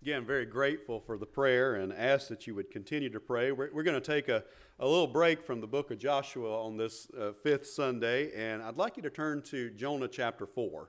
Again, very grateful for the prayer and ask that you would continue to pray. We're going to take a little break from the book of Joshua on this fifth Sunday, and I'd like you to turn to Jonah chapter 4.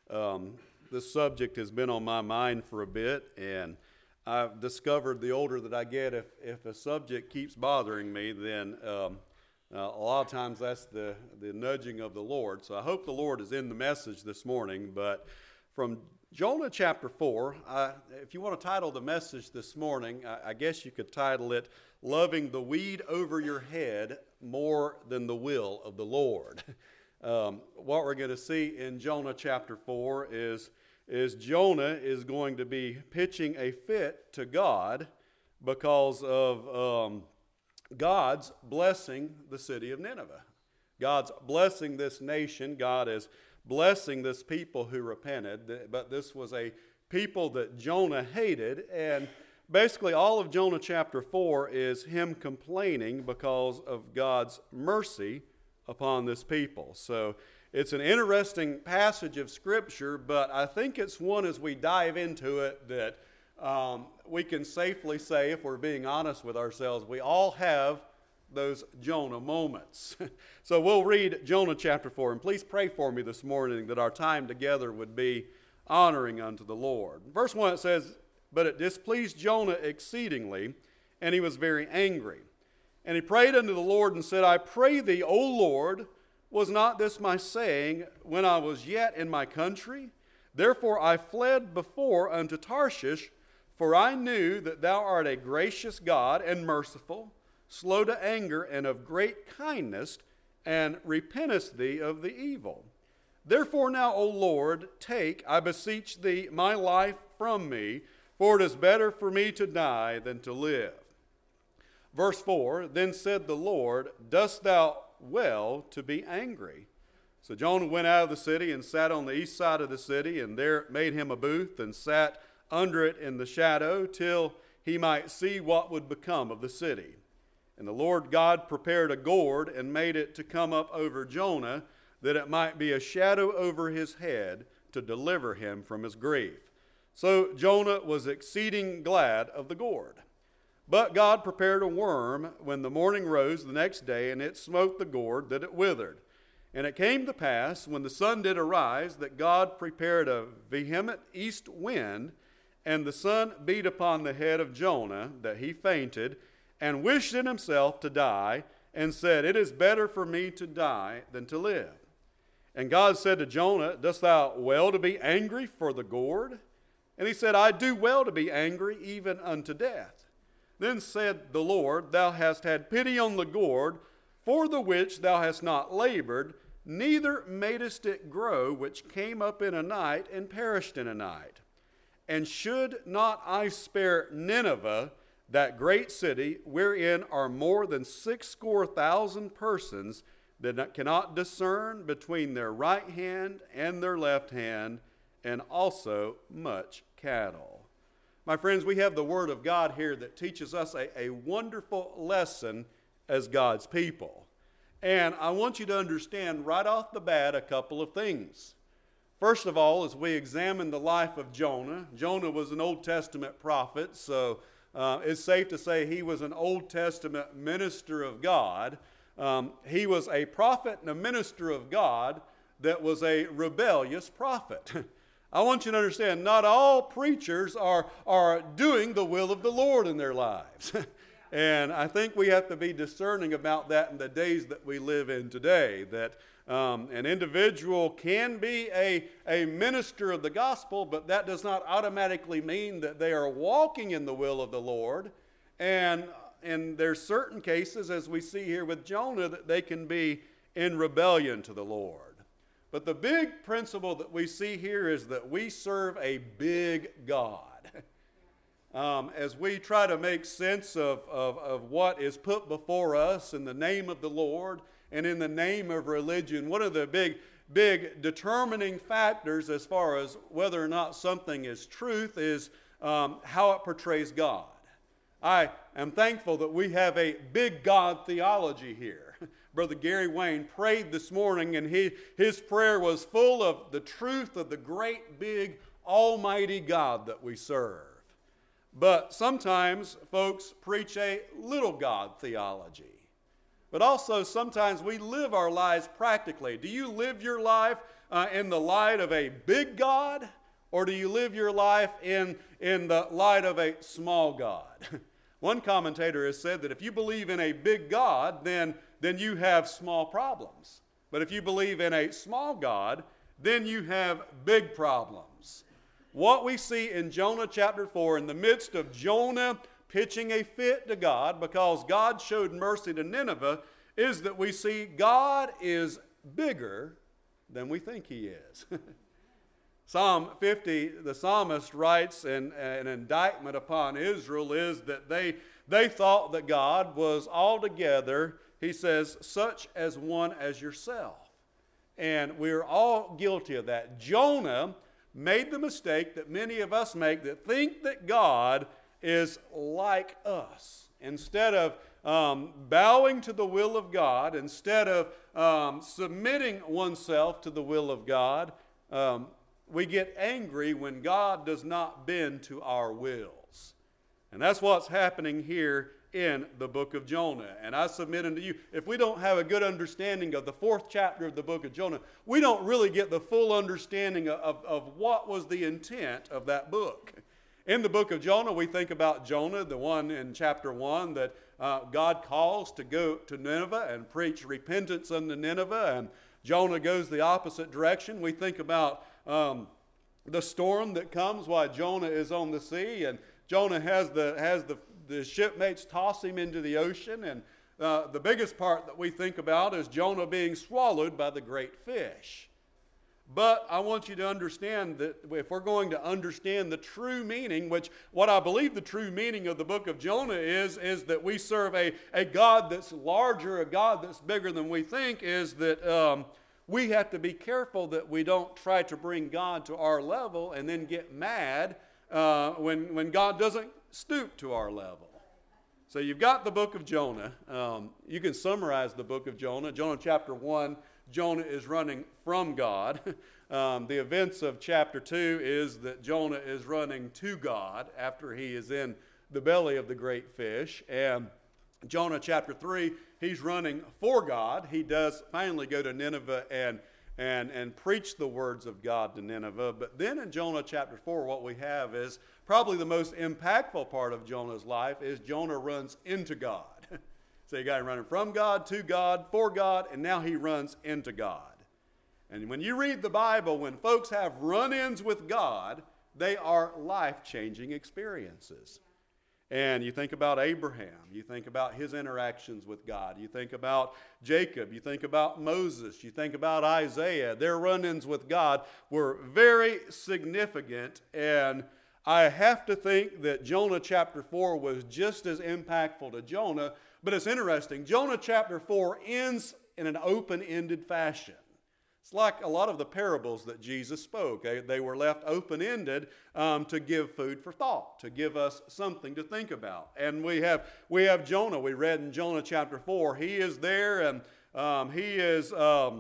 This subject has been on my mind for a bit, and I've discovered the older that I get, if a subject keeps bothering me, then a lot of times that's the nudging of the Lord. So I hope the Lord is in the message this morning, but from Jonah chapter 4, if you want to title the message this morning, I guess you could title it, Loving the Weed Over Your Head More Than the Will of the Lord. What we're going to see in Jonah chapter 4 is Jonah is going to be pitching a fit to God because of God's blessing the city of Nineveh. God's blessing this nation. God is blessing this people who repented, but this was a people that Jonah hated, and basically all of Jonah chapter 4 is him complaining because of God's mercy upon this people. So it's an interesting passage of Scripture, but I think it's one as we dive into it that we can safely say, if we're being honest with ourselves, we all have those Jonah moments. So we'll read Jonah chapter 4, and please pray for me this morning that our time together would be honoring unto the Lord. Verse 1, it says, "But it displeased Jonah exceedingly, and he was very angry. And he prayed unto the Lord and said, I pray thee, O Lord, was not this my saying when I was yet in my country? Therefore I fled before unto Tarshish, for I knew that thou art a gracious God and merciful, slow to anger, and of great kindness, and repentest thee of the evil. Therefore now, O Lord, take, I beseech thee, my life from me, for it is better for me to die than to live." Verse 4, "Then said the Lord, Dost thou well to be angry?" So Jonah went out of the city and sat on the east side of the city, and there made him a booth, and sat under it in the shadow, till he might see what would become of the city. And the Lord God prepared a gourd, and made it to come up over Jonah, that it might be a shadow over his head, to deliver him from his grief. So Jonah was exceeding glad of the gourd. But God prepared a worm when the morning rose the next day, and it smote the gourd, that it withered. And it came to pass, when the sun did arise, that God prepared a vehement east wind, and the sun beat upon the head of Jonah, that he fainted, and wished in himself to die, and said, It is better for me to die than to live. And God said to Jonah, Dost thou well to be angry for the gourd? And he said, I do well to be angry, even unto death. Then said the Lord, Thou hast had pity on the gourd, for the which thou hast not labored, neither madest it grow, which came up in a night, and perished in a night. And should not I spare Nineveh, that great city, wherein are more than 60,000 persons that cannot discern between their right hand and their left hand, and also much cattle." My friends, we have the Word of God here that teaches us a wonderful lesson as God's people. And I want you to understand right off the bat a couple of things. First of all, as we examine the life of Jonah, Jonah was an Old Testament prophet, so it's safe to say he was an Old Testament minister of God. He was a prophet and a minister of God that was a rebellious prophet. I want you to understand, not all preachers are doing the will of the Lord in their lives. And I think we have to be discerning about that in the days that we live in today, that an individual can be a minister of the gospel, but that does not automatically mean that they are walking in the will of the Lord. And there's certain cases, as we see here with Jonah, that they can be in rebellion to the Lord. But the big principle that we see here is that we serve a big God. As we try to make sense of what is put before us in the name of the Lord and in the name of religion, one of the big determining factors as far as whether or not something is truth is how it portrays God. I am thankful that we have a big God theology here. Brother Gary Wayne prayed this morning, and his prayer was full of the truth of the great, big, almighty God that we serve. But sometimes folks preach a little God theology. But also sometimes we live our lives practically. Do you live your life in the light of a big God? Or do you live your life in the light of a small God? One commentator has said that if you believe in a big God, then you have small problems. But if you believe in a small God, then you have big problems. What we see in Jonah chapter 4, in the midst of Jonah pitching a fit to God because God showed mercy to Nineveh, is that we see God is bigger than we think He is. Psalm 50, the psalmist writes, an indictment upon Israel is that they thought that God was altogether, he says, such as one as yourself. And we're all guilty of that. Jonah made the mistake that many of us make, that think that God is like us. Instead of bowing to the will of God, instead of submitting oneself to the will of God, we get angry when God does not bend to our wills. And that's what's happening here in the book of Jonah. And I submit unto you, if we don't have a good understanding of the 4th chapter of the book of Jonah, we don't really get the full understanding of what was the intent of that book. In the book of Jonah, we think about Jonah, the one in chapter 1 that God calls to go to Nineveh and preach repentance unto Nineveh, and Jonah goes the opposite direction. We think about the storm that comes while Jonah is on the sea, and Jonah has the shipmates toss him into the ocean, and the biggest part that we think about is Jonah being swallowed by the great fish. But I want you to understand that if we're going to understand the true meaning, which what I believe the true meaning of the book of Jonah is that we serve a God that's larger, a God that's bigger than we think, is that we have to be careful that we don't try to bring God to our level and then get mad when God doesn't stoop to our level. So you've got the book of Jonah. You can summarize the book of Jonah. Jonah chapter 1, Jonah is running from God. The events of chapter 2 is that Jonah is running to God after he is in the belly of the great fish. And Jonah chapter 3, he's running for God. He does finally go to Nineveh and preach the words of God to Nineveh. But then in Jonah chapter 4, what we have is probably the most impactful part of Jonah's life is Jonah runs into God. So you got him running from God, to God, for God, and now he runs into God. And when you read the Bible, when folks have run-ins with God, they are life-changing experiences. And you think about Abraham, you think about his interactions with God, you think about Jacob, you think about Moses, you think about Isaiah. Their run-ins with God were very significant, and I have to think that Jonah chapter 4 was just as impactful to Jonah. But it's interesting. Jonah chapter 4 ends in an open-ended fashion. It's like a lot of the parables that Jesus spoke. They were left open-ended to give food for thought, to give us something to think about. And we have Jonah. We read in Jonah chapter 4. He is there, and he is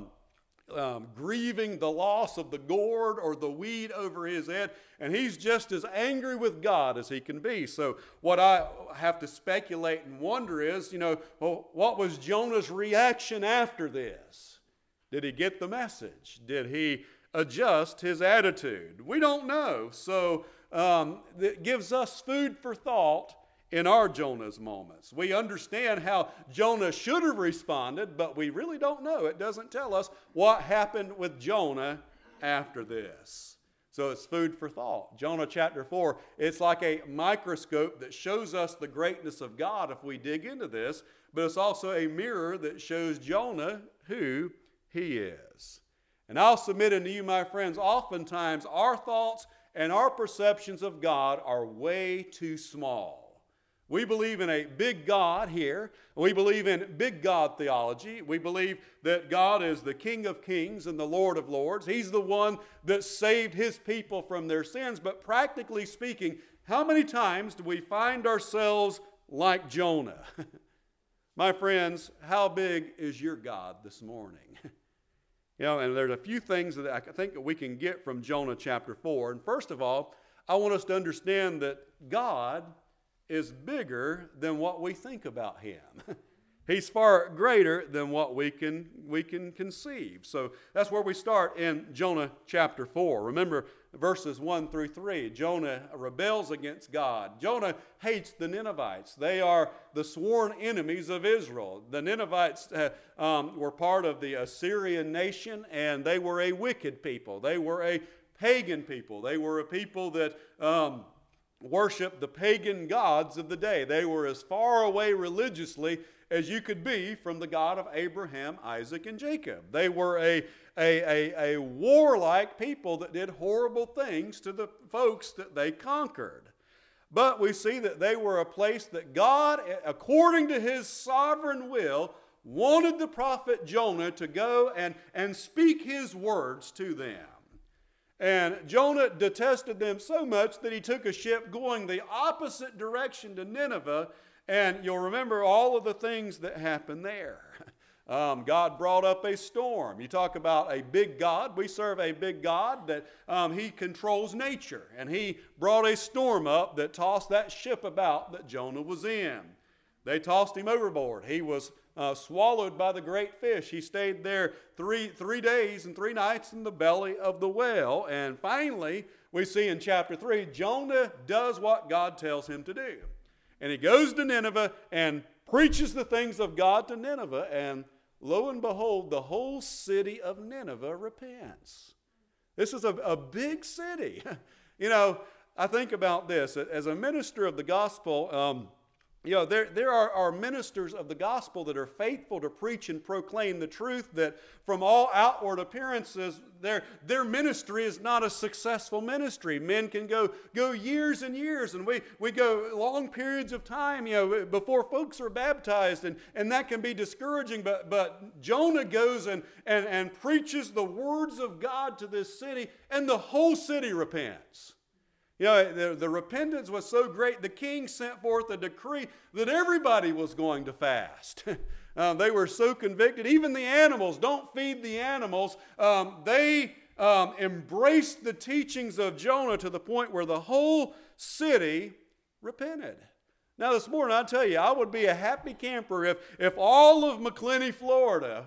grieving the loss of the gourd or the weed over his head, and he's just as angry with God as he can be. So what I have to speculate and wonder is, what was Jonah's reaction after this? Did he get the message? Did he adjust his attitude? We don't know. So it gives us food for thought in our Jonah's moments. We understand how Jonah should have responded, but we really don't know. It doesn't tell us what happened with Jonah after this. So it's food for thought. Jonah chapter 4, it's like a microscope that shows us the greatness of God if we dig into this, but it's also a mirror that shows Jonah who he is. And I'll submit unto you, my friends, oftentimes our thoughts and our perceptions of God are way too small. We believe in a big God here. We believe in big God theology. We believe that God is the King of kings and the Lord of lords. He's the one that saved his people from their sins. But practically speaking, how many times do we find ourselves like Jonah? My friends, how big is your God this morning? And there's a few things that I think that we can get from Jonah chapter 4. And first of all, I want us to understand that God is bigger than what we think about Him. He's far greater than what we can conceive. So that's where we start in Jonah chapter 4. Remember verses 1 through 3. Jonah rebels against God. Jonah hates the Ninevites. They are the sworn enemies of Israel. The Ninevites were part of the Assyrian nation, and they were a wicked people. They were a pagan people. They were a people that worshiped the pagan gods of the day. They were as far away religiously as you could be from the God of Abraham, Isaac, and Jacob. They were a warlike people that did horrible things to the folks that they conquered. But we see that they were a place that God, according to His sovereign will, wanted the prophet Jonah to go and speak His words to them. And Jonah detested them so much that he took a ship going the opposite direction to Nineveh. And you'll remember all of the things that happened there. God brought up a storm. You talk about a big God. We serve a big God that He controls nature. And He brought a storm up that tossed that ship about that Jonah was in. They tossed him overboard. He was swallowed by the great fish. He stayed there three days and 3 nights in the belly of the whale. And finally, we see in chapter 3, Jonah does what God tells him to do. And he goes to Nineveh and preaches the things of God to Nineveh. And lo and behold, the whole city of Nineveh repents. This is a big city. You know, I think about this. As a minister of the gospel, there are ministers of the gospel that are faithful to preach and proclaim the truth, that from all outward appearances, their ministry is not a successful ministry. Men can go years and years, and we go long periods of time, before folks are baptized, and that can be discouraging. But Jonah goes and preaches the words of God to this city, and the whole city repents. The repentance was so great, the king sent forth a decree that everybody was going to fast. They were so convicted. Even the animals, don't feed the animals. They embraced the teachings of Jonah to the point where the whole city repented. Now this morning, I tell you, I would be a happy camper if all of McClenny, Florida,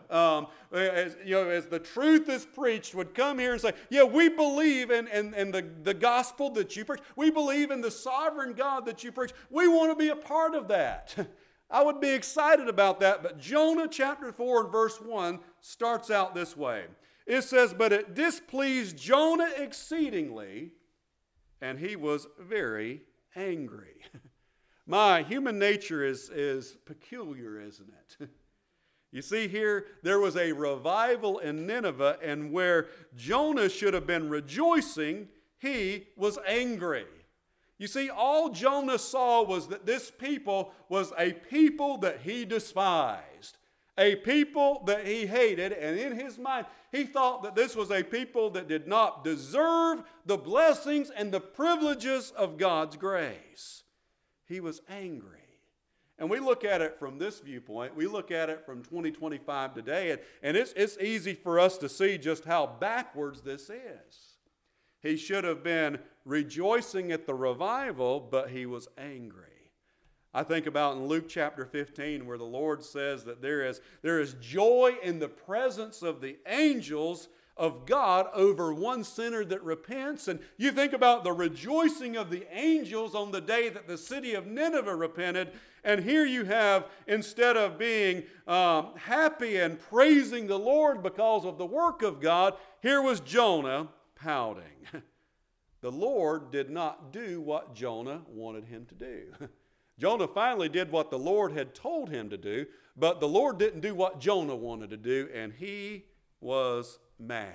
as the truth is preached, would come here and say, yeah, we believe in the gospel that you preach. We believe in the sovereign God that you preach. We want to be a part of that. I would be excited about that. But Jonah chapter 4 and verse 1 starts out this way. It says, but it displeased Jonah exceedingly, and he was very angry. My human nature is peculiar, isn't it? You see here, there was a revival in Nineveh, and where Jonah should have been rejoicing, he was angry. You see, all Jonah saw was that this people was a people that he despised, a people that he hated, and in his mind, he thought that this was a people that did not deserve the blessings and the privileges of God's grace. He was angry. And we look at it from this viewpoint. We look at it from 2025 today, and it's easy for us to see just how backwards this is. He should have been rejoicing at the revival, but he was angry. I think about in Luke chapter 15 where the Lord says that there is joy in the presence of the angels of God over one sinner that repents. And you think about the rejoicing of the angels on the day that the city of Nineveh repented, and here you have, instead of being happy and praising the Lord because of the work of God, here was Jonah pouting. The Lord did not do what Jonah wanted him to do. Jonah finally did what the Lord had told him to do, but the Lord didn't do what Jonah wanted to do, and he was mad.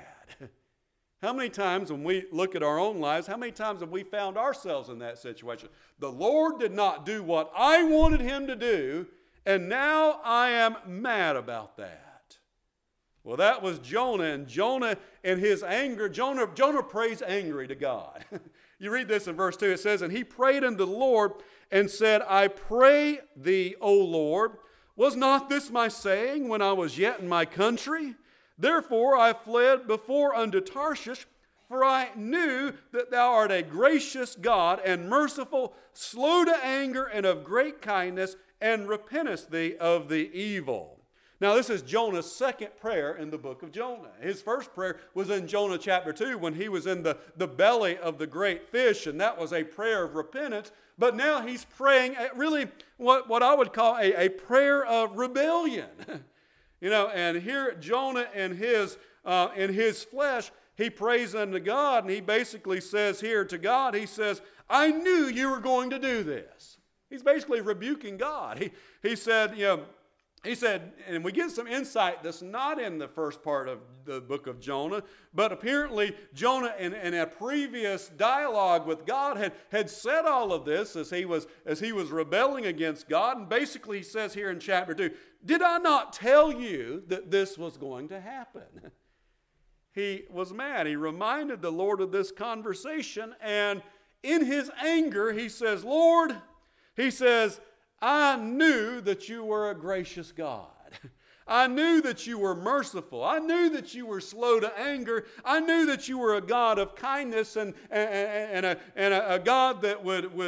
How many times when we look at our own lives, how many times have we found ourselves in that situation? The Lord did not do what I wanted him to do, and now I am mad about that. Well, that was Jonah, and Jonah in his anger, Jonah prays angry to God. You read this in verse 2, it says, and he prayed unto the Lord and said, I pray thee, O Lord, was not this my saying when I was yet in my country? Therefore I fled before unto Tarshish, For I knew that thou art a gracious God and merciful, slow to anger, and of great kindness, and repentest thee of the evil. Now, this is Jonah's second prayer in the book of Jonah. His first prayer was in Jonah chapter 2 when he was in the belly of the great fish, and that was a prayer of repentance. But now he's praying really what I would call a prayer of rebellion. And here Jonah in his flesh, he prays unto God, and he basically says here to God, he says, I knew you were going to do this. He's basically rebuking God. He said, and we get some insight that's not in the first part of the book of Jonah, but apparently Jonah in a previous dialogue with God had said all of this as he was rebelling against God. And basically he says here in chapter 2, did I not tell you that this was going to happen? He was mad. He reminded the Lord of this conversation, and in his anger he says, Lord, he says, I knew that you were a gracious God. I knew that you were merciful. I knew that you were slow to anger. I knew that you were a God of kindness and a God that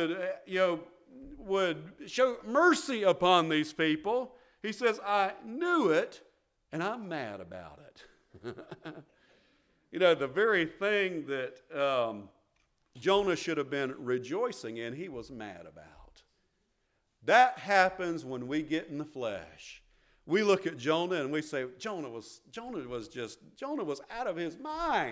would show mercy upon these people. He says, I knew it, and I'm mad about it. The very thing that Jonah should have been rejoicing in, he was mad about. That happens when we get in the flesh. We look at Jonah and we say, Jonah was out of his mind.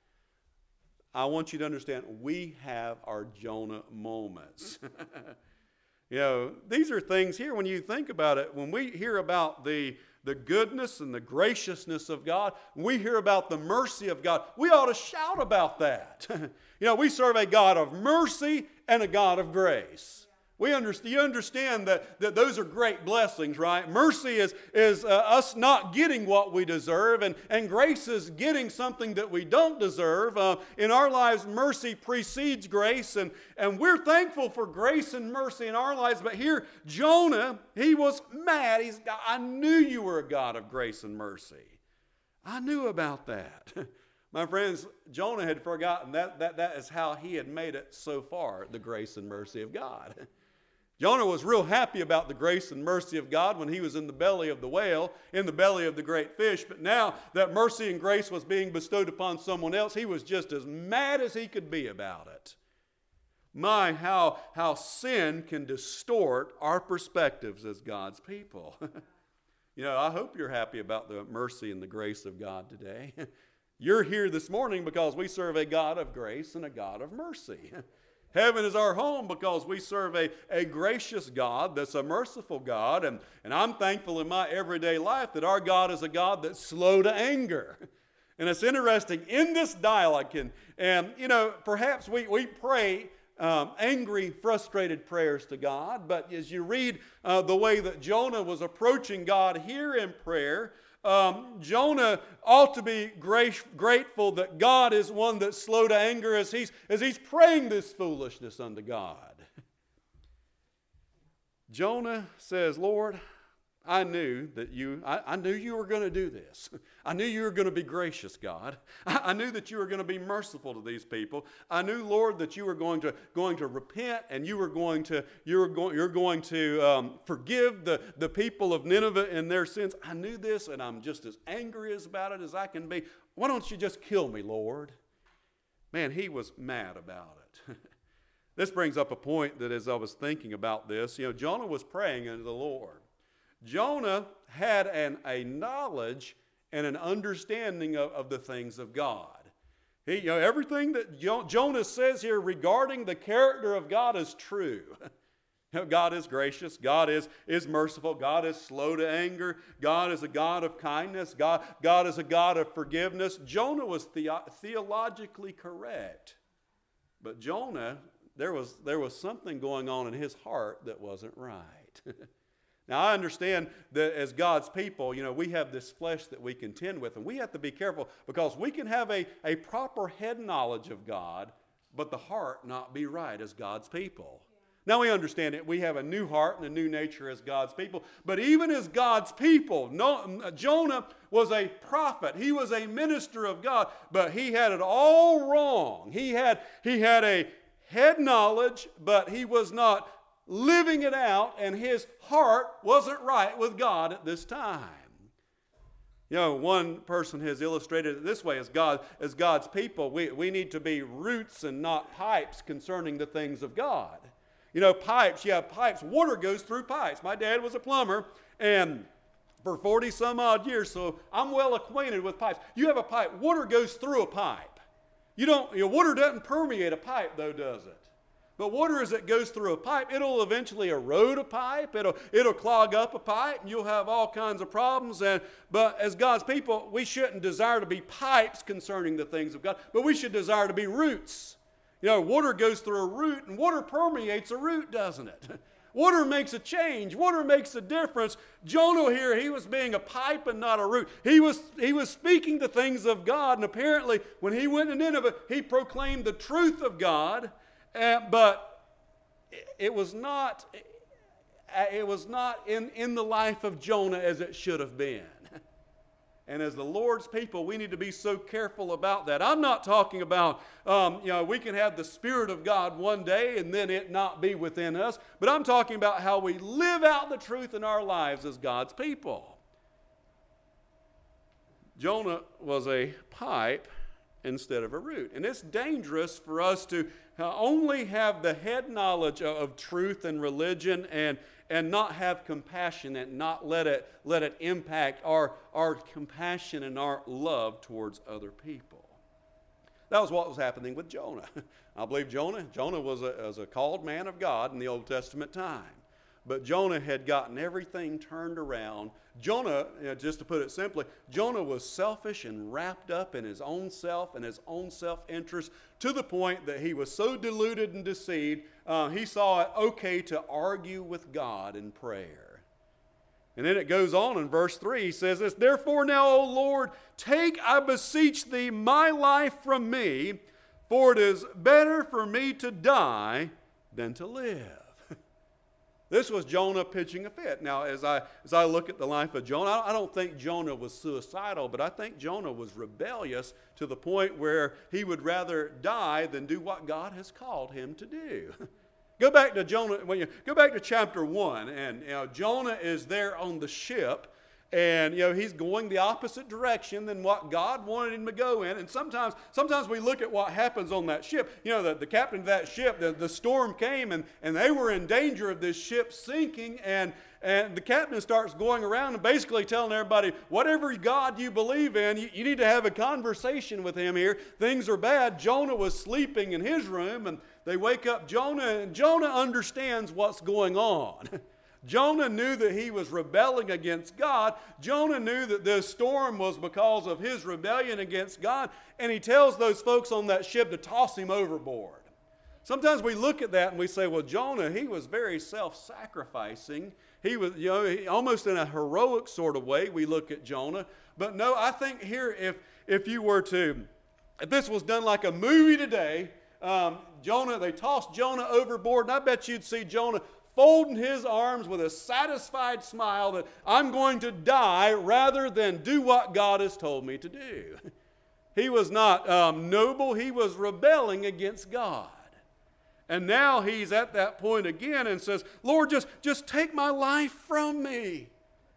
I want you to understand, we have our Jonah moments. These are things here, when you think about it, when we hear about the goodness and the graciousness of God, we hear about the mercy of God, we ought to shout about that. We serve a God of mercy and a God of grace. You understand that those are great blessings, right? Mercy is us not getting what we deserve, and grace is getting something that we don't deserve. In our lives, mercy precedes grace, and we're thankful for grace and mercy in our lives. But here, Jonah, he was mad. I knew you were a God of grace and mercy. I knew about that. My friends, Jonah had forgotten that is how he had made it so far, the grace and mercy of God. Jonah was real happy about the grace and mercy of God when he was in the belly of the whale, in the belly of the great fish. But now that mercy and grace was being bestowed upon someone else, he was just as mad as he could be about it. My, how sin can distort our perspectives as God's people. I hope you're happy about the mercy and the grace of God today. You're here this morning because we serve a God of grace and a God of mercy. Heaven is our home because we serve a gracious God that's a merciful God. And I'm thankful in my everyday life that our God is a God that's slow to anger. And it's interesting, in this dialogue, and perhaps we pray angry, frustrated prayers to God. But as you read the way that Jonah was approaching God here in prayer, Jonah ought to be grateful that God is one that's slow to anger as he's praying this foolishness unto God. Jonah says, Lord, I knew you were going to do this. I knew you were going to be gracious, God. I knew that you were going to be merciful to these people. I knew, Lord, that you were going to repent, and you're going to forgive the people of Nineveh and their sins. I knew this, and I'm just as angry about it as I can be. Why don't you just kill me, Lord? Man, he was mad about it. This brings up a point that as I was thinking about this, Jonah was praying unto the Lord. Jonah had a knowledge and an understanding of the things of God. Everything that Jonah says here regarding the character of God is true. God is gracious. God is merciful. God is slow to anger. God is a God of kindness. God is a God of forgiveness. Jonah was theologically correct. But Jonah, there was something going on in his heart that wasn't right. Now, I understand that as God's people, we have this flesh that we contend with, and we have to be careful because we can have a proper head knowledge of God, but the heart not be right as God's people. Now we understand it. We have a new heart and a new nature as God's people. But even as God's people, Jonah was a prophet. He was a minister of God. But he had it all wrong. He had a head knowledge, but he was not living it out. And his heart wasn't right with God at this time. You know, one person has illustrated it this way: as God's people, we need to be roots and not pipes concerning the things of God. You know, pipes, you have pipes. Water goes through pipes. My dad was a plumber, and for 40 some odd years, so I'm well acquainted with pipes. You have a pipe, water goes through a pipe. Water doesn't permeate a pipe though, does it? But water, as it goes through a pipe, it'll eventually erode a pipe. It'll clog up a pipe, and you'll have all kinds of problems. But as God's people, we shouldn't desire to be pipes concerning the things of God, but we should desire to be roots. You know, water goes through a root, and water permeates a root, doesn't it? Water makes a change. Water makes a difference. Jonah here, he was being a pipe and not a root. He was speaking the things of God, and apparently when he went to Nineveh, he proclaimed the truth of God, but it was not in the life of Jonah as it should have been. And as the Lord's people, we need to be so careful about that. I'm not talking about, we can have the Spirit of God one day and then it not be within us. But I'm talking about how we live out the truth in our lives as God's people. Jonah was a pipe instead of a root. And it's dangerous for us to only have the head knowledge of truth and religion and not have compassion and not let it impact our compassion and our love towards other people. That was what was happening with Jonah. I believe Jonah was a called man of God in the Old Testament time. But Jonah had gotten everything turned around. Jonah, just to put it simply, Jonah was selfish and wrapped up in his own self and his own self-interest to the point that he was so deluded and deceived, he saw it okay to argue with God in prayer. And then it goes on in verse 3, he says this: "Therefore now, O Lord, take, I beseech thee, my life from me, for it is better for me to die than to live." This was Jonah pitching a fit. Now, as I look at the life of Jonah, I don't think Jonah was suicidal, but I think Jonah was rebellious to the point where he would rather die than do what God has called him to do. Go back to Jonah. Go back to chapter 1, and Jonah is there on the ship, and he's going the opposite direction than what God wanted him to go in. And sometimes we look at what happens on that ship. The captain of that ship, the storm came, and they were in danger of this ship sinking, and the captain starts going around and basically telling everybody, whatever God you believe in, you need to have a conversation with him here. Things are bad. Jonah was sleeping in his room, and they wake up Jonah, and Jonah understands what's going on. Jonah knew that he was rebelling against God. Jonah knew that this storm was because of his rebellion against God, and he tells those folks on that ship to toss him overboard. Sometimes we look at that and we say, well, Jonah, he was very self-sacrificing. He was, almost in a heroic sort of way we look at Jonah. But no, I think here, if this was done like a movie today, they tossed Jonah overboard, and I bet you'd see Jonah folding his arms with a satisfied smile that I'm going to die rather than do what God has told me to do. He was not noble. He was rebelling against God. And now he's at that point again and says, Lord, just take my life from me.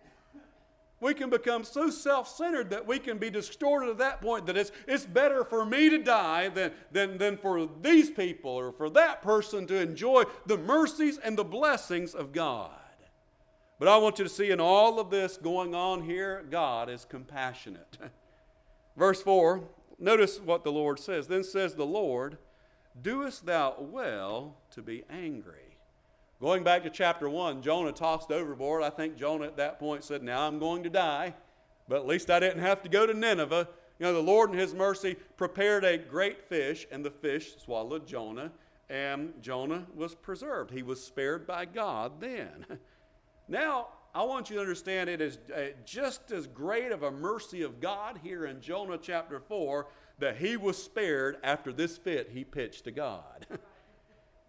We can become so self-centered that we can be distorted at that point that it's better for me to die than for these people or for that person to enjoy the mercies and the blessings of God. But I want you to see in all of this going on here, God is compassionate. Verse 4, notice what the Lord says. Then says the Lord, doest thou well to be angry? Going back to chapter 1, Jonah tossed overboard. I think Jonah at that point said, now I'm going to die, but at least I didn't have to go to Nineveh. The Lord in his mercy prepared a great fish, and the fish swallowed Jonah, and Jonah was preserved. He was spared by God then. Now, I want you to understand it is just as great of a mercy of God here in Jonah chapter 4 that he was spared after this fit he pitched to God.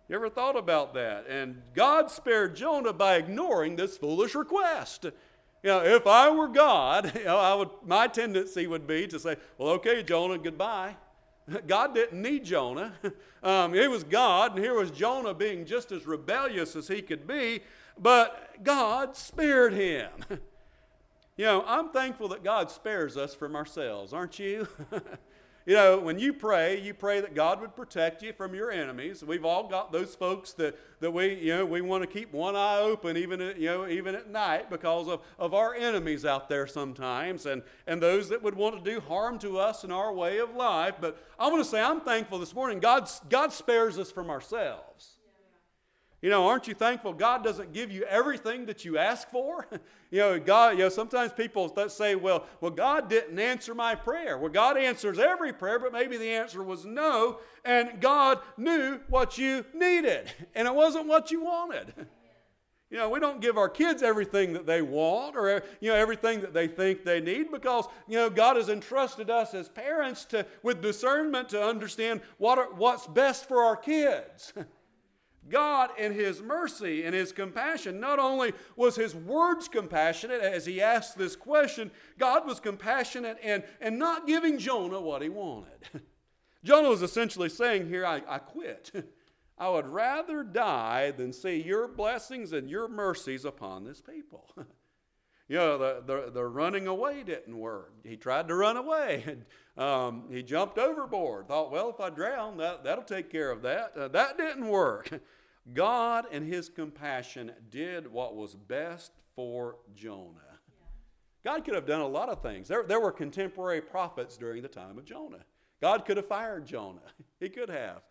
You ever thought about that? And God spared Jonah by ignoring this foolish request. If I were God, my tendency would be to say, well, okay, Jonah, goodbye. God didn't need Jonah. It was God, and here was Jonah being just as rebellious as he could be, but God spared him. I'm thankful that God spares us from ourselves, aren't you? When you pray that God would protect you from your enemies. We've all got those folks that we want to keep one eye open even at night because of our enemies out there sometimes and those that would want to do harm to us in our way of life. But I want to say I'm thankful this morning God spares us from ourselves. Aren't you thankful God doesn't give you everything that you ask for? God, sometimes people say, well, God didn't answer my prayer. Well, God answers every prayer, but maybe the answer was no, and God knew what you needed, and it wasn't what you wanted. We don't give our kids everything that they want or, everything that they think they need because, God has entrusted us as parents with discernment to understand what's best for our kids. God, in His mercy and His compassion, not only was His words compassionate as He asked this question, God was compassionate and not giving Jonah what he wanted. Jonah was essentially saying here, I quit. I would rather die than see your blessings and your mercies upon this people. The running away didn't work. He tried to run away. He jumped overboard. Thought, well, if I drown, that'll take care of that. That didn't work. God in His compassion did what was best for Jonah. God could have done a lot of things. There were contemporary prophets during the time of Jonah. God could have fired Jonah. He could have.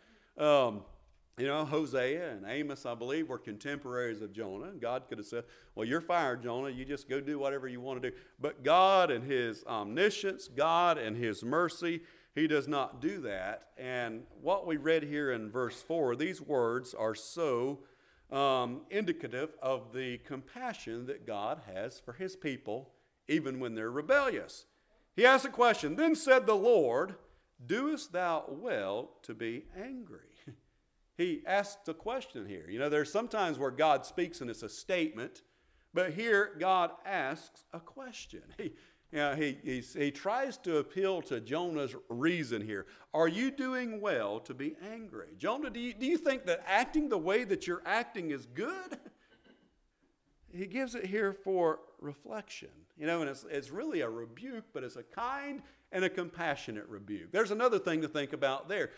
Hosea and Amos, I believe, were contemporaries of Jonah. And God could have said, well, you're fired, Jonah. You just go do whatever you want to do. But God in His omniscience, God in His mercy, He does not do that. And what we read here in verse 4, these words are so indicative of the compassion that God has for His people, even when they're rebellious. He asks a question, then said the Lord, doest thou well to be angry? He asks a question here. There's sometimes where God speaks and it's a statement, but here God asks a question. He tries to appeal to Jonah's reason here. Are you doing well to be angry? Jonah, do you think that acting the way that you're acting is good? He gives it here for reflection. And it's really a rebuke, but it's a kind and a compassionate rebuke. There's another thing to think about there.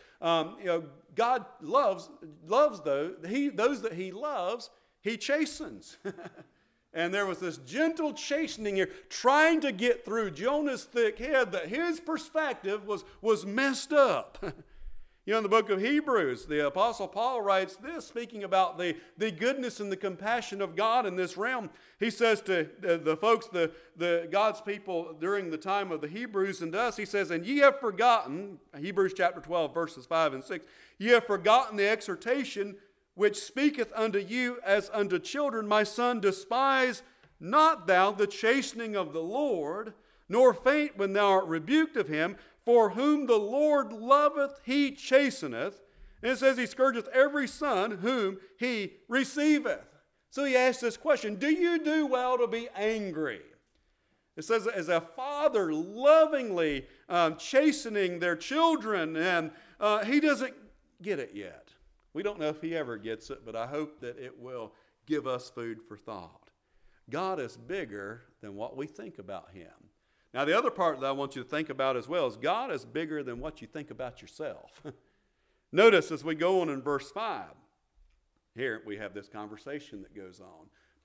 God loves those that He loves, He chastens. And there was this gentle chastening here, trying to get through Jonah's thick head that his perspective was messed up. In the book of Hebrews, the Apostle Paul writes this, speaking about the goodness and the compassion of God in this realm. He says to the folks, the God's people during the time of the Hebrews and us, he says, and ye have forgotten, Hebrews chapter 12, verses 5 and 6, ye have forgotten the exhortation which speaketh unto you as unto children, my son, despise not thou the chastening of the Lord, nor faint when thou art rebuked of Him, for whom the Lord loveth, He chasteneth. And it says He scourgeth every son whom He receiveth. So he asks this question, do you do well to be angry? It says, as a father lovingly chastening their children, and He doesn't get it yet. We don't know if He ever gets it, but I hope that it will give us food for thought. God is bigger than what we think about Him. Now, the other part that I want you to think about as well is God is bigger than what you think about yourself. Notice as we go on in verse 5, here we have this conversation that goes on.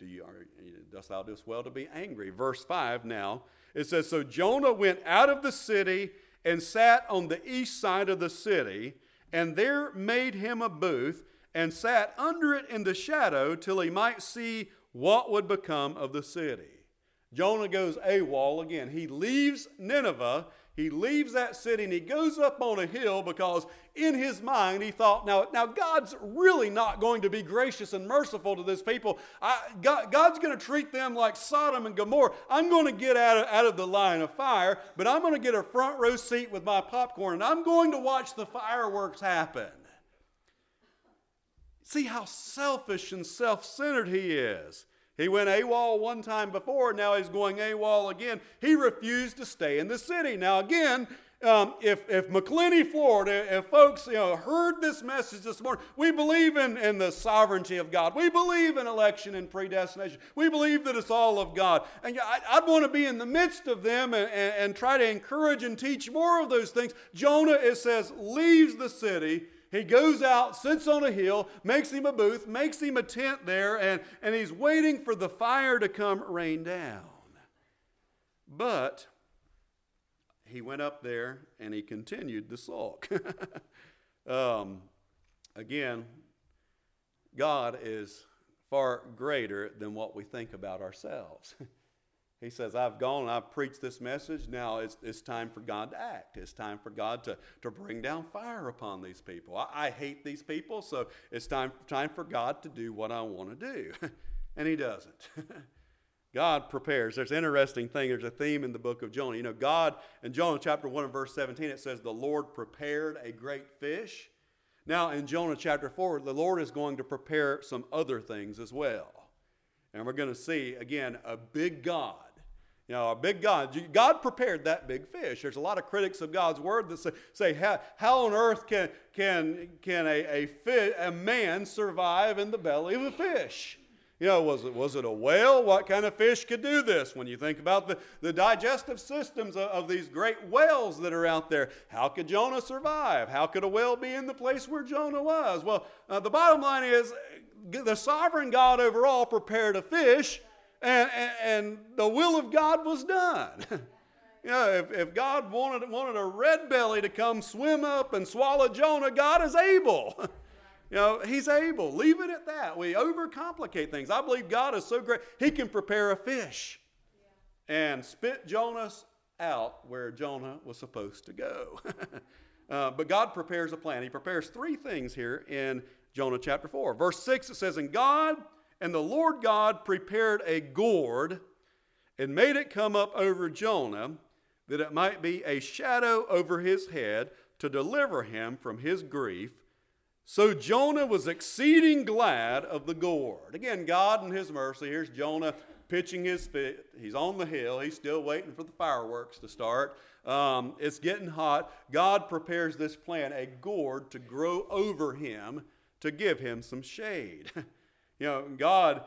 Dost thou do well to be angry? Verse 5 now, it says, so Jonah went out of the city and sat on the east side of the city, and there made him a booth, and sat under it in the shadow till he might see what would become of the city. Jonah goes AWOL again. He leaves Nineveh, he leaves that city, and he goes up on a hill because in his mind he thought, now God's really not going to be gracious and merciful to this people. God's going to treat them like Sodom and Gomorrah. I'm going to get out of the line of fire, but I'm going to get a front row seat with my popcorn, and I'm going to watch the fireworks happen. See how selfish and self-centered he is. He went AWOL one time before, now he's going AWOL again. He refused to stay in the city. Now again, if McClenny, Florida, if folks heard this message this morning, we believe in the sovereignty of God. We believe in election and predestination. We believe that it's all of God. And I'd want to be in the midst of them and try to encourage and teach more of those things. Jonah, it says, leaves the city. He goes out, sits on a hill, makes him a booth, makes him a tent there, and he's waiting for the fire to come rain down. But he went up there and he continued the sulk. Again, God is far greater than what we think about ourselves. He says, I've gone and I've preached this message. Now it's time for God to act. It's time for God to bring down fire upon these people. I hate these people, so it's time for God to do what I want to do. And he doesn't. God prepares. There's an interesting thing. There's a theme in the book of Jonah. God, in Jonah chapter 1 and verse 17, it says, the Lord prepared a great fish. Now, in Jonah chapter 4, the Lord is going to prepare some other things as well. And we're going to see, again, a big God. A big God. God prepared that big fish. There's a lot of critics of God's word that say how on earth can a man survive in the belly of a fish? Was it a whale? What kind of fish could do this? When you think about the digestive systems of these great whales that are out there, how could Jonah survive? How could a whale be in the place where Jonah was? Well, the bottom line is the sovereign God over all prepared a fish, and the will of God was done. If God wanted a red belly to come swim up and swallow Jonah, God is able. He's able. Leave it at that. We overcomplicate things. I believe God is so great, he can prepare a fish and spit Jonah out where Jonah was supposed to go. But God prepares a plan. He prepares three things here in Jonah chapter 4. Verse 6, it says, And the Lord God prepared a gourd and made it come up over Jonah, that it might be a shadow over his head to deliver him from his grief. So Jonah was exceeding glad of the gourd. Again, God in his mercy. Here's Jonah pitching his fit. He's on the hill. He's still waiting for the fireworks to start. It's getting hot. God prepares this plant, a gourd, to grow over him to give him some shade. God,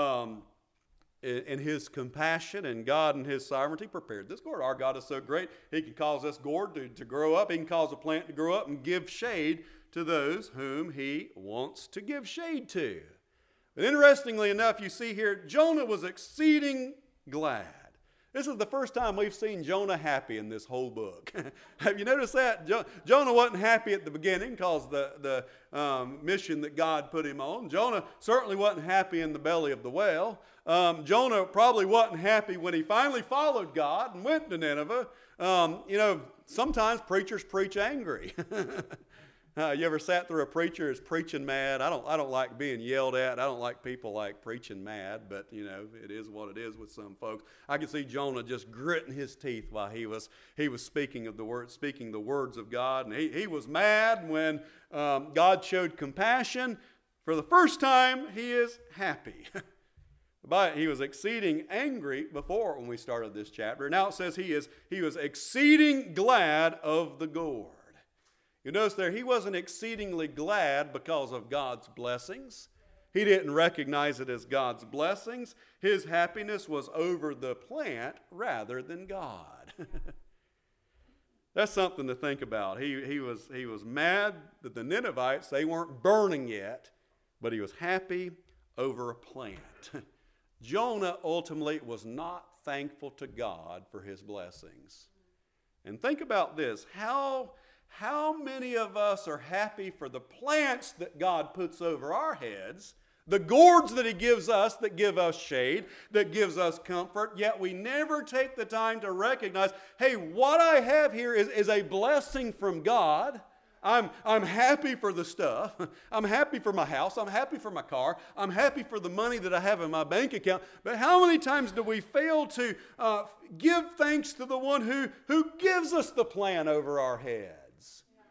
in his compassion and God in his sovereignty, prepared this gourd. Our God is so great, he can cause this gourd to grow up. He can cause a plant to grow up and give shade to those whom he wants to give shade to. But interestingly enough, you see here, Jonah was exceeding glad. This is the first time we've seen Jonah happy in this whole book. Have you noticed that? Jonah wasn't happy at the beginning because the mission that God put him on. Jonah certainly wasn't happy in the belly of the whale. Jonah probably wasn't happy when he finally followed God and went to Nineveh. Sometimes preachers preach angry. You ever sat through a preacher who's preaching mad? I don't like being yelled at. I don't like people like preaching mad, but it is what it is with some folks. I could see Jonah just gritting his teeth while he was speaking the words of God, and he was mad when God showed compassion. For the first time, he is happy. But he was exceeding angry before when we started this chapter. Now it says he was exceeding glad of the gourd. You notice there, he wasn't exceedingly glad because of God's blessings. He didn't recognize it as God's blessings. His happiness was over the plant rather than God. That's something to think about. He was mad that the Ninevites, they weren't burning yet, but he was happy over a plant. Jonah ultimately was not thankful to God for his blessings. And think about this. How many of us are happy for the plants that God puts over our heads, the gourds that he gives us that give us shade, that gives us comfort, yet we never take the time to recognize, hey, what I have here is a blessing from God. I'm happy for the stuff. I'm happy for my house. I'm happy for my car. I'm happy for the money that I have in my bank account. But how many times do we fail to give thanks to the one who gives us the plan over our heads?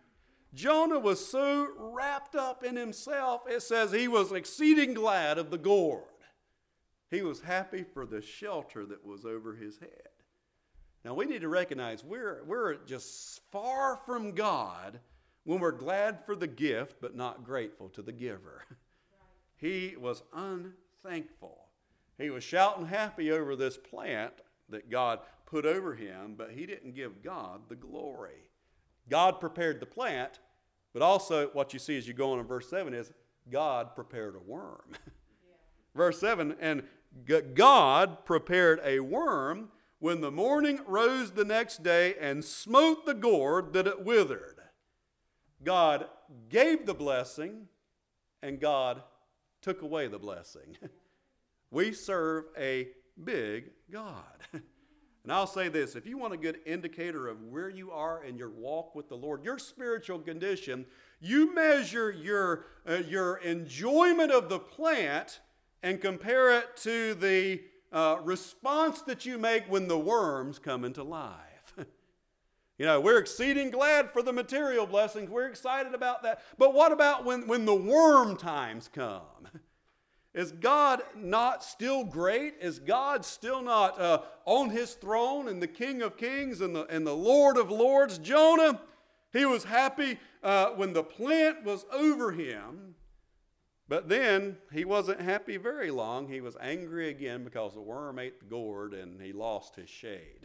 Jonah was so wrapped up in himself, it says he was exceeding glad of the gourd. He was happy for the shelter that was over his head. Now we need to recognize we're just far from God when we're glad for the gift but not grateful to the giver. He was unthankful. He was shouting happy over this plant that God put over him, but he didn't give God the glory. God prepared the plant, but also what you see as you go on in verse 7 is God prepared a worm. Verse 7, and God prepared a worm when the morning rose the next day and smote the gourd that it withered. God gave the blessing and God took away the blessing. We serve a big God. And I'll say this, if you want a good indicator of where you are in your walk with the Lord, your spiritual condition, you measure your enjoyment of the plant and compare it to the response that you make when the worms come into life. You know, we're exceeding glad for the material blessings. We're excited about that. But what about when the worm times come? Is God not still great? Is God still not on his throne and the King of Kings and the Lord of Lords? Jonah, he was happy when the plant was over him. But then he wasn't happy very long. He was angry again because the worm ate the gourd and he lost his shade.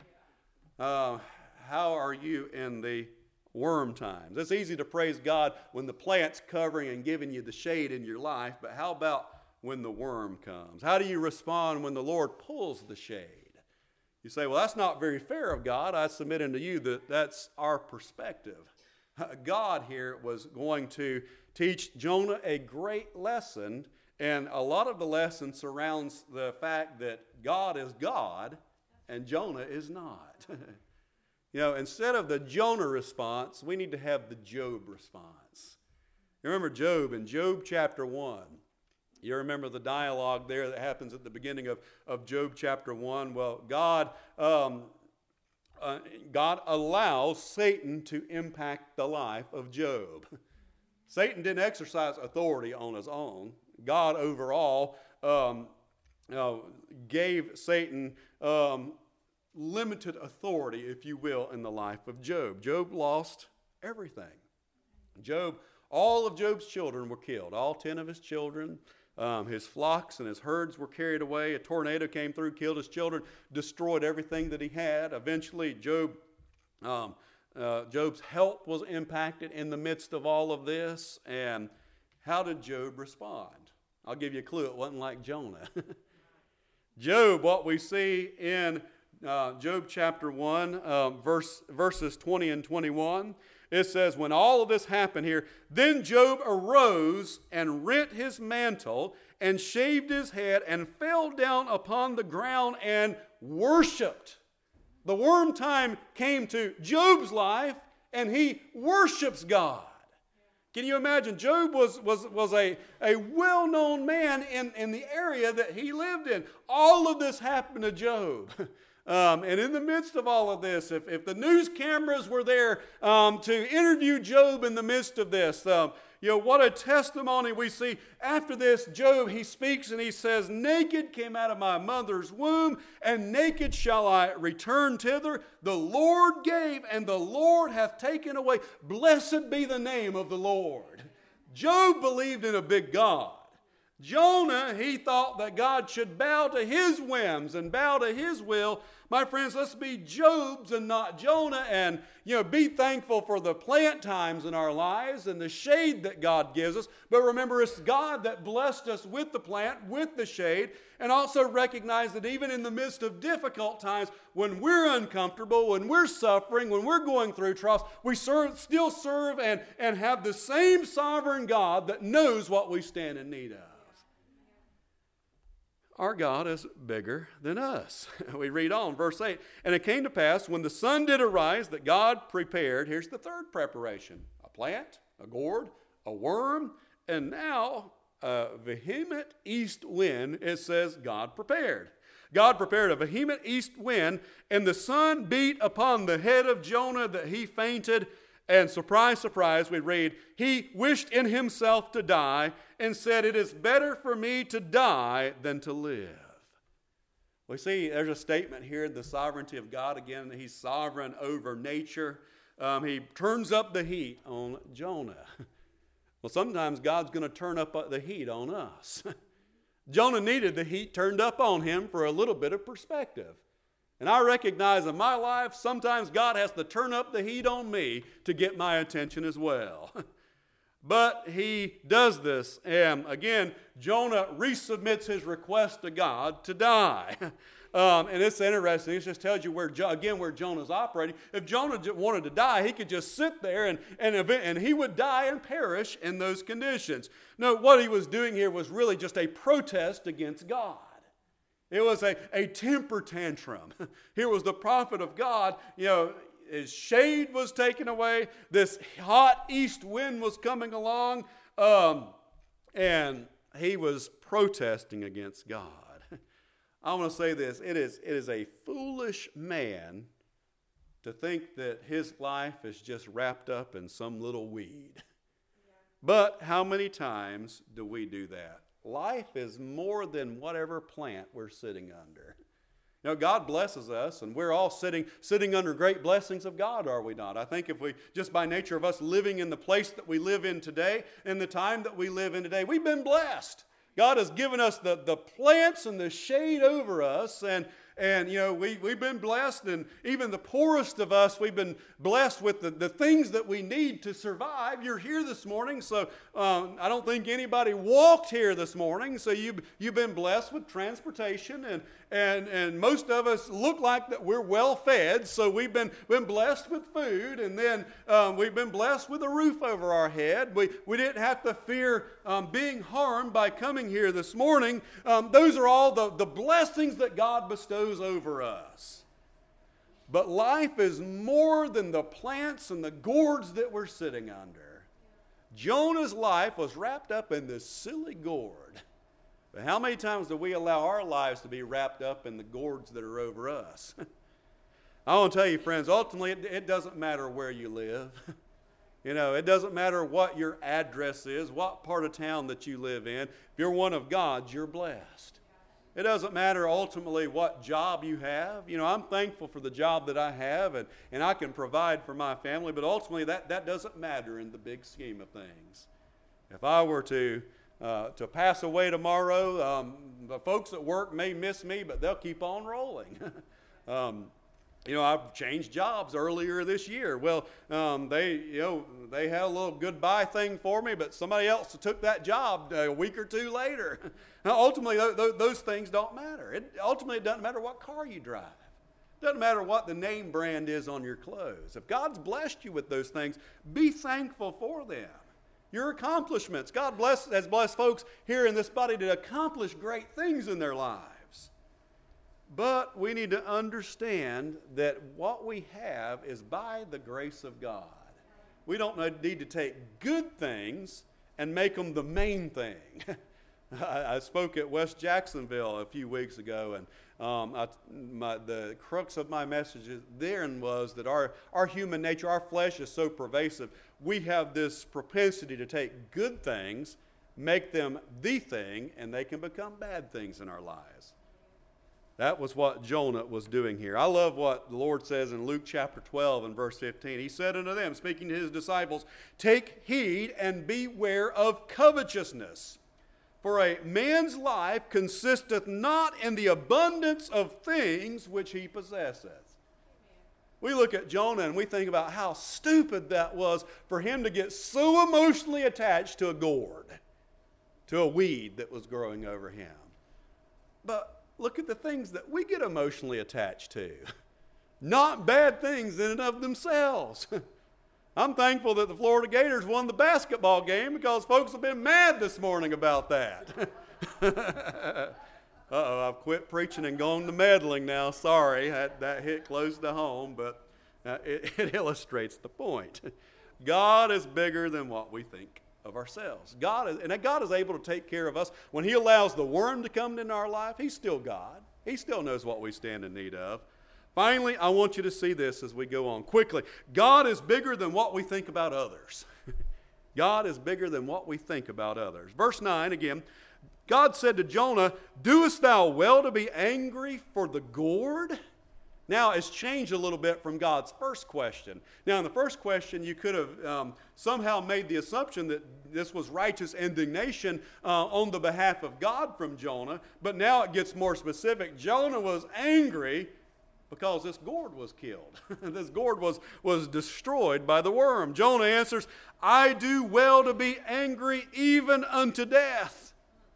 How are you in the worm times? It's easy to praise God when the plant's covering and giving you the shade in your life, but how about when the worm comes? How do you respond when the Lord pulls the shade? You say, well, that's not very fair of God. I submit unto you that that's our perspective. God here was going to teach Jonah a great lesson, and a lot of the lesson surrounds the fact that God is God and Jonah is not. You know, instead of the Jonah response, we need to have the Job response. You remember Job in Job chapter 1. You remember the dialogue there that happens at the beginning of Job chapter 1. Well, God allows Satan to impact the life of Job. Satan didn't exercise authority on his own. God overall gave Satan limited authority, if you will, in the life of Job. Job lost everything. All of Job's children were killed, all 10 of his children. His flocks and his herds were carried away. A tornado came through, killed his children, destroyed everything that he had. Eventually, Job's health was impacted in the midst of all of this. And how did Job respond? I'll give you a clue. It wasn't like Jonah. Job, what we see in Job chapter 1, verses 20 and 21, it says, when all of this happened here, then Job arose and rent his mantle and shaved his head and fell down upon the ground and worshiped. The worm time came to Job's life and he worships God. Can you imagine? Job was a well-known man in the area that he lived in. All of this happened to Job. And in the midst of all of this, if the news cameras were there to interview Job in the midst of this, what a testimony we see. After this, Job, he speaks and he says, naked came out of my mother's womb, and naked shall I return thither. The Lord gave, and the Lord hath taken away. Blessed be the name of the Lord. Job believed in a big God. Jonah, he thought that God should bow to his whims and bow to his will. My friends, let's be Jobs and not Jonah, and be thankful for the plant times in our lives and the shade that God gives us. But remember, it's God that blessed us with the plant, with the shade, and also recognize that even in the midst of difficult times, when we're uncomfortable, when we're suffering, when we're going through trials, we still serve and have the same sovereign God that knows what we stand in need of. Our God is bigger than us. We read on, verse 8. And it came to pass, when the sun did arise, that God prepared, here's the third preparation, a plant, a gourd, a worm, and now a vehement east wind. It says God prepared. God prepared a vehement east wind, and the sun beat upon the head of Jonah that he fainted. And surprise, surprise, we read, he wished in himself to die and said, it is better for me to die than to live. We see there's a statement here, the sovereignty of God again. He's sovereign over nature. He turns up the heat on Jonah. Well, sometimes God's going to turn up the heat on us. Jonah needed the heat turned up on him for a little bit of perspective. And I recognize in my life, sometimes God has to turn up the heat on me to get my attention as well. But he does this. And again, Jonah resubmits his request to God to die. And it's interesting. It just tells you where Jonah's operating. If Jonah wanted to die, he could just sit there and he would die and perish in those conditions. No, what he was doing here was really just a protest against God. It was a temper tantrum. Here was the prophet of God, his shade was taken away. This hot east wind was coming along, and he was protesting against God. I want to say this. It is a foolish man to think that his life is just wrapped up in some little weed. But how many times do we do that? Life is more than whatever plant we're sitting under. God blesses us, and we're all sitting under great blessings of God, are we not? I think if we, just by nature of us living in the place that we live in today, in the time that we live in today, we've been blessed. God has given us the plants and the shade over us, and we've been blessed, and even the poorest of us, we've been blessed with the things that we need to survive. You're here this morning, so I don't think anybody walked here this morning, so you've been blessed with transportation, and most of us look like that we're well fed, so we've been blessed with food, and then we've been blessed with a roof over our head. We didn't have to fear being harmed by coming here this morning. Those are all the blessings that God bestows over us. But life is more than the plants and the gourds that we're sitting under. Jonah's life was wrapped up in this silly gourd. But how many times do we allow our lives to be wrapped up in the gourds that are over us? I want to tell you, friends, ultimately it doesn't matter where you live. It doesn't matter what your address is, what part of town that you live in. If you're one of God's, you're blessed. It doesn't matter ultimately what job you have. I'm thankful for the job that I have, and I can provide for my family, but ultimately that doesn't matter in the big scheme of things. If I were to pass away tomorrow, the folks at work may miss me, but they'll keep on rolling. I've changed jobs earlier this year. Well, they had a little goodbye thing for me, but somebody else took that job a week or two later. Now, ultimately, those things don't matter. Ultimately, it doesn't matter what car you drive. It doesn't matter what the name brand is on your clothes. If God's blessed you with those things, be thankful for them. Your accomplishments. God has blessed folks here in this body to accomplish great things in their lives. But we need to understand that what we have is by the grace of God. We don't need to take good things and make them the main thing. I spoke at West Jacksonville a few weeks ago, and the crux of my message therein was that our human nature, our flesh is so pervasive. We have this propensity to take good things, make them the thing, and they can become bad things in our lives. That was what Jonah was doing here. I love what the Lord says in Luke chapter 12 and verse 15. He said unto them, speaking to his disciples, "Take heed and beware of covetousness. For a man's life consisteth not in the abundance of things which he possesseth." We look at Jonah and we think about how stupid that was for him to get so emotionally attached to a gourd, to a weed that was growing over him. But look at the things that we get emotionally attached to. Not bad things in and of themselves. I'm thankful that the Florida Gators won the basketball game because folks have been mad this morning about that. I've quit preaching and gone to meddling now. Sorry, that hit close to home, but it illustrates the point. God is bigger than what we think of ourselves. God is able to take care of us. When He allows the worm to come into our life, He's still God. He still knows what we stand in need of. Finally, I want you to see this as we go on quickly. God is bigger than what we think about others. God is bigger than what we think about others. Verse 9 again, God said to Jonah, "Doest thou well to be angry for the gourd?" Now, it's changed a little bit from God's first question. Now, in the first question, you could have somehow made the assumption that this was righteous indignation on the behalf of God from Jonah, but now it gets more specific. Jonah was angry because this gourd was killed. This gourd was destroyed by the worm. Jonah answers, "I do well to be angry even unto death."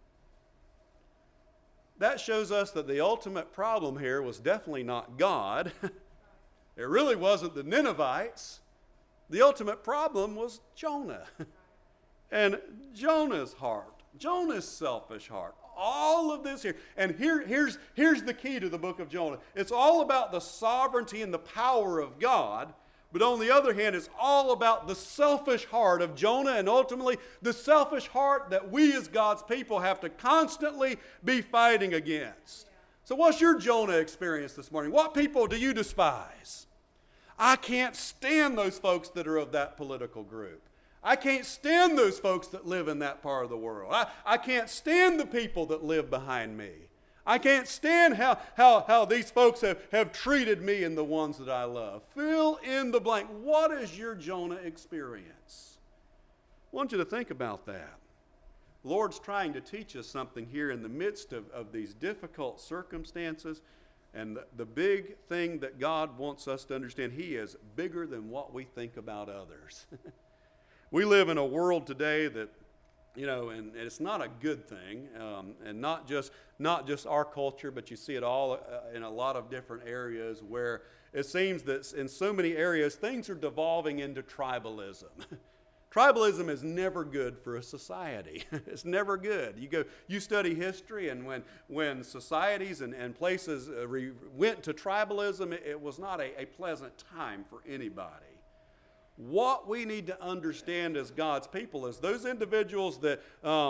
That shows us that the ultimate problem here was definitely not God. It really wasn't the Ninevites. The ultimate problem was Jonah. And Jonah's heart, Jonah's selfish heart. All of this here. And here's the key to the book of Jonah. It's all about the sovereignty and the power of God. But on the other hand, it's all about the selfish heart of Jonah, and ultimately the selfish heart that we as God's people have to constantly be fighting against. So what's your Jonah experience this morning? What people do you despise? I can't stand those folks that are of that political group. I can't stand those folks that live in that part of the world. I can't stand the people that live behind me. I can't stand how these folks have treated me and the ones that I love. Fill in the blank. What is your Jonah experience? I want you to think about that. The Lord's trying to teach us something here in the midst of these difficult circumstances. And the big thing that God wants us to understand, He is bigger than what we think about others. We live in a world today that, and it's not a good thing, and not just our culture, but you see it all in a lot of different areas where it seems that in so many areas things are devolving into tribalism. Tribalism is never good for a society. It's never good. You study history, and when societies and places went to tribalism, it was not a pleasant time for anybody. What we need to understand as God's people is those individuals that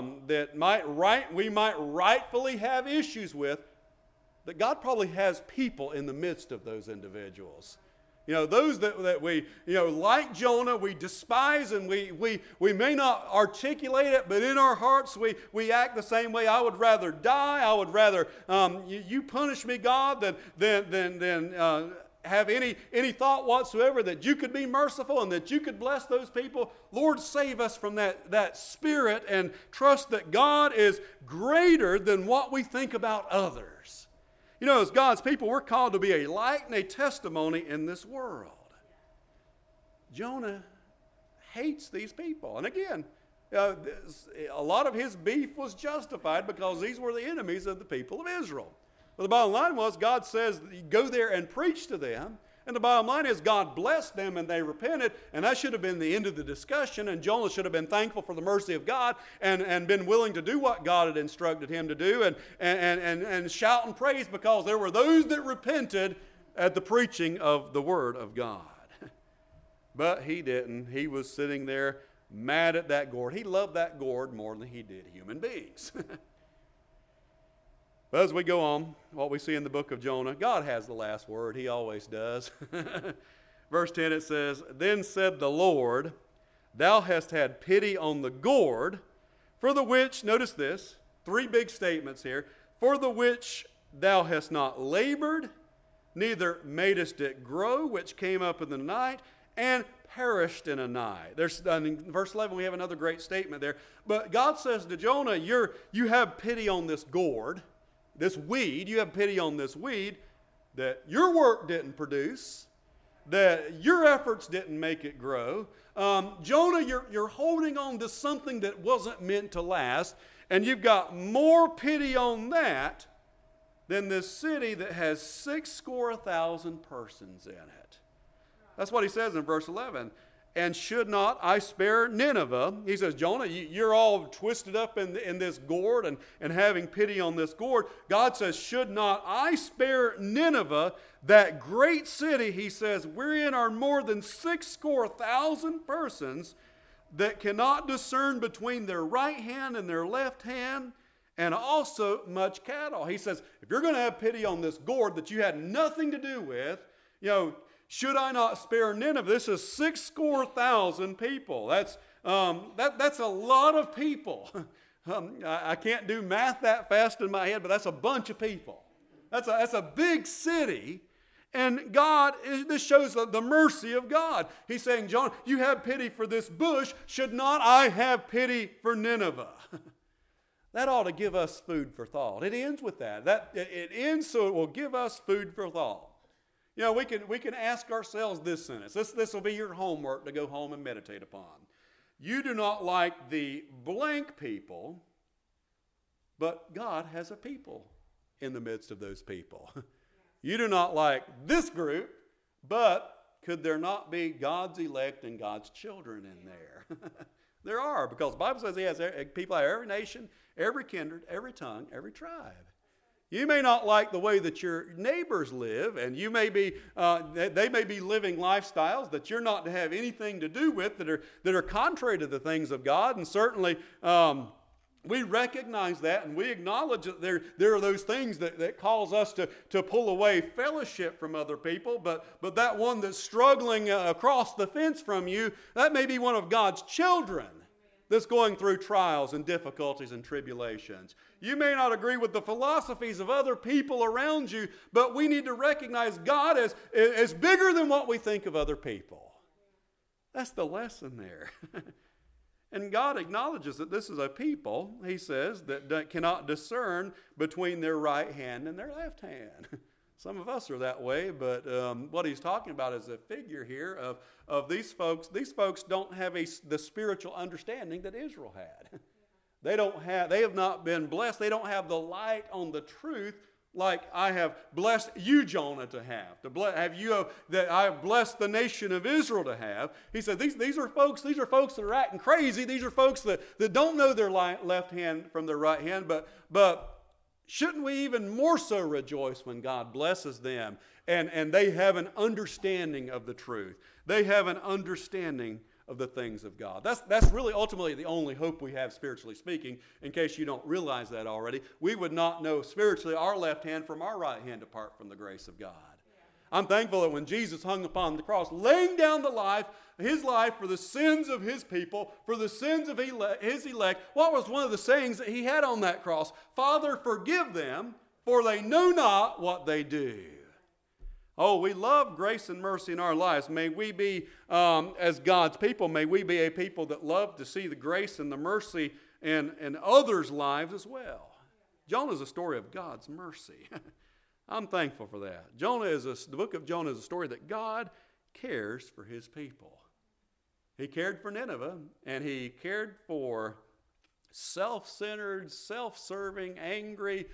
we might rightfully have issues with, that God probably has people in the midst of those individuals. Those that we, like Jonah, we despise, and we may not articulate it, but in our hearts we act the same way. I would rather die. I would rather you punish me, God, than have any thought whatsoever that you could be merciful and that you could bless those people. Lord, save us from that spirit, and trust that God is greater than what we think about others. As God's people, we're called to be a light and a testimony in this world. Jonah hates these people. And again, a lot of his beef was justified because these were the enemies of the people of Israel. But the bottom line was, God says, go there and preach to them. And the bottom line is, God blessed them and they repented. And that should have been the end of the discussion. And Jonah should have been thankful for the mercy of God and been willing to do what God had instructed him to do and shout and praise, because there were those that repented at the preaching of the Word of God. But he didn't. He was sitting there mad at that gourd. He loved that gourd more than he did human beings. But as we go on, what we see in the book of Jonah, God has the last word. He always does. Verse 10, it says, "Then said the Lord, Thou hast had pity on the gourd, for the which," notice this, 3 big statements here, "for the which thou hast not labored, neither madest it grow, which came up in the night, and perished in a night." In verse 11, we have another great statement there. But God says to Jonah, you have pity on this gourd, this weed. You have pity on this weed that your work didn't produce, that your efforts didn't make it grow. Jonah, you're holding on to something that wasn't meant to last, and you've got more pity on that than this city that has 6,000 persons in it. That's what he says in verse 11. "And should not I spare Nineveh?" He says, Jonah, you're all twisted up in this gourd and having pity on this gourd. God says, "Should not I spare Nineveh, that great city," he says, "wherein are more than 6,000 persons that cannot discern between their right hand and their left hand, and also much cattle. He says, if you're going to have pity on this gourd that you had nothing to do with, should I not spare Nineveh? This is 6,000 people. That's a lot of people. I can't do math that fast in my head, but that's a bunch of people. That's a big city. And this shows the mercy of God. He's saying, Jonah, you have pity for this bush. Should not I have pity for Nineveh? That ought to give us food for thought. It ends with that. It ends so it will give us food for thought. We can ask ourselves this sentence. This will be your homework to go home and meditate upon. You do not like the blank people, but God has a people in the midst of those people. You do not like this group, but could there not be God's elect and God's children in there? There are, because the Bible says He has people out of every nation, every kindred, every tongue, every tribe. You may not like the way that your neighbors live, and they may be living lifestyles that you're not to have anything to do with, that are contrary to the things of God. And certainly we recognize that, and we acknowledge that there are those things that cause us to pull away fellowship from other people. But that one that's struggling across the fence from you, that may be one of God's children that's going through trials and difficulties and tribulations. You may not agree with the philosophies of other people around you, but we need to recognize God as bigger than what we think of other people. That's the lesson there. And God acknowledges that this is a people, He says, that cannot discern between their right hand and their left hand. Some of us are that way, but what He's talking about is a figure here of these folks. These folks don't have the spiritual understanding that Israel had. They have not been blessed. They don't have the light on the truth like I have blessed you, Jonah, to have. That I have blessed the nation of Israel to have. He said, these are folks that are acting crazy. These are folks that don't know their left hand from their right hand, but shouldn't we even more so rejoice when God blesses them and they have an understanding of the truth? They have an understanding of the things of God. That's really ultimately the only hope we have, spiritually speaking, in case you don't realize that already. We would not know spiritually our left hand from our right hand apart from the grace of God. I'm thankful that when Jesus hung upon the cross, laying down His life for the sins of His people, for the sins of His elect, what was one of the sayings that He had on that cross? Father, forgive them, for they know not what they do. Oh, we love grace and mercy in our lives. May we be, as God's people, may we be a people that love to see the grace and the mercy in others' lives as well. Jonah is a story of God's mercy. I'm thankful for that. The book of Jonah is a story that God cares for His people. He cared for Nineveh, and He cared for self-centered, self-serving, angry,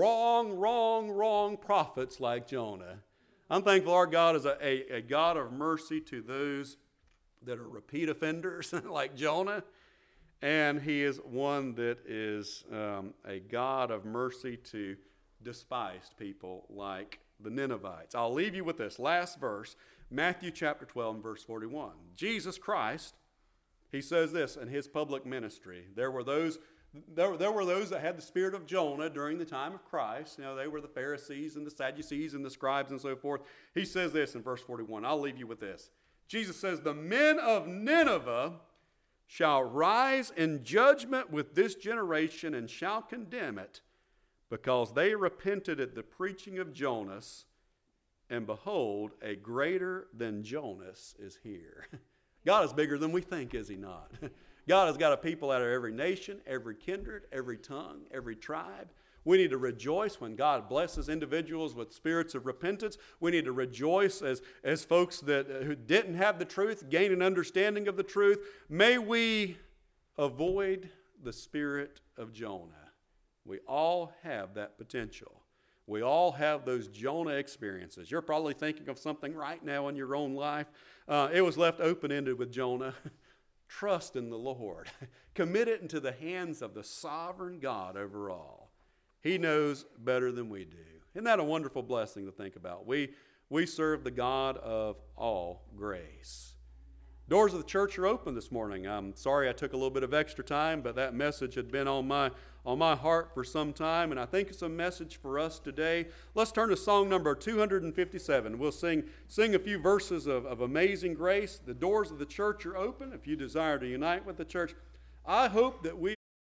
wrong prophets like Jonah. I'm thankful our God is a God of mercy to those that are repeat offenders like Jonah. And He is one that is a God of mercy to despised people like the Ninevites. I'll leave you with this last verse, Matthew chapter 12 and verse 41. Jesus Christ, He says this in His public ministry. There were those that had the spirit of Jonah during the time of Christ. They were the Pharisees and the Sadducees and the scribes and so forth. He says this in verse 41. I'll leave you with this. Jesus says, the men of Nineveh shall rise in judgment with this generation and shall condemn it, because they repented at the preaching of Jonas, and behold, a greater than Jonas is here. God is bigger than we think, is He not? God has got a people out of every nation, every kindred, every tongue, every tribe. We need to rejoice when God blesses individuals with spirits of repentance. We need to rejoice as folks who didn't have the truth gain an understanding of the truth. May we avoid the spirit of Jonah. We all have that potential. We all have those Jonah experiences. You're probably thinking of something right now in your own life. It was left open-ended with Jonah. Trust in the Lord. Commit it into the hands of the sovereign God over all. He knows better than we do. Isn't that a wonderful blessing to think about? We serve the God of all grace. Doors of the church are open this morning. I'm sorry I took a little bit of extra time, but that message had been on on my heart for some time, and I think it's a message for us today. Let's turn to song number 257. We'll sing a few verses of Amazing Grace. The doors of the church are open if you desire to unite with the church. I hope that we